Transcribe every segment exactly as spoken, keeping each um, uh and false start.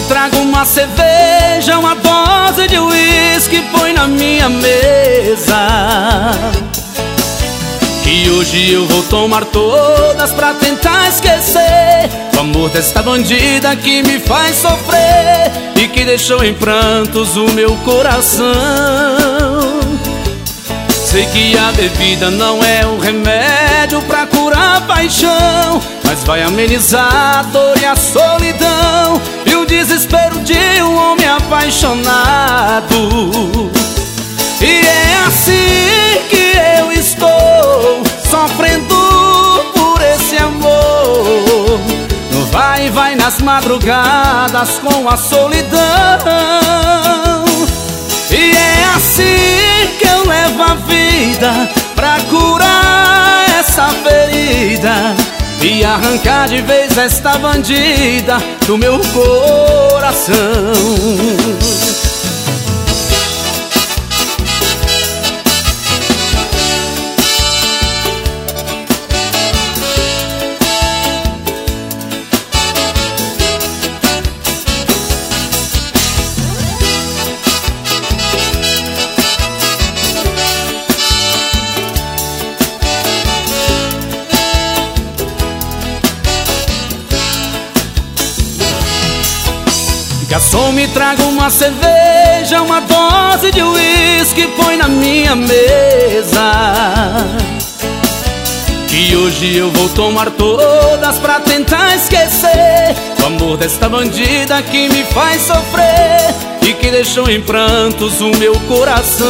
traga uma cerveja, uma dose de uísque, põe na minha mesa, que hoje eu vou tomar todas pra tentar esquecer o amor desta bandida que me faz sofrer e que deixou em prantos o meu coração. Sei que a bebida não é um remédio pra curar a paixão, mas vai amenizar a dor e a solidão e o desespero de um homem apaixonado. E é assim que eu estou, sofrendo por esse amor, no vai e vai nas madrugadas com a solidão. E é assim que eu levo a vida pra curar essa ferida e arrancar de vez esta bandida do meu coração. Garçom, me traga uma cerveja, uma dose de uísque, põe na minha mesa, que hoje eu vou tomar todas pra tentar esquecer o amor desta bandida que me faz sofrer e que deixou em prantos o meu coração.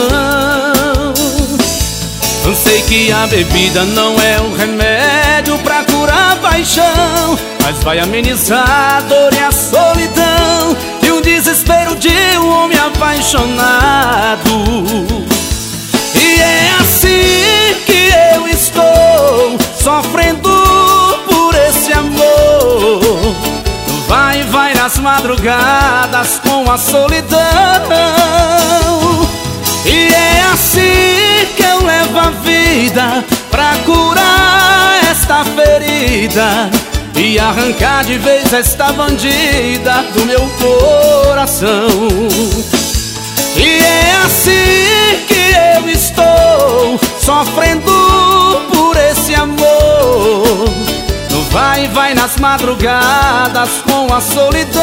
Eu sei que a bebida não é um remédio pra curar a paixão, mas vai amenizar a dor e a solidão e o desespero de um homem apaixonado. E é assim que eu estou, sofrendo por esse amor, vai e vai nas madrugadas com a solidão. E é assim que eu levo a vida pra curar esta ferida e arrancar de vez esta bandida do meu coração. E é assim que eu estou, sofrendo por esse amor, no vai e vai nas madrugadas com a solidão.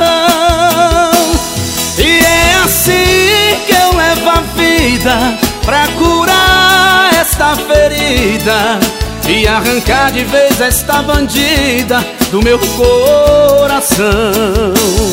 E é assim que eu levo a vida pra curar esta ferida e arrancar de vez esta bandida do meu coração.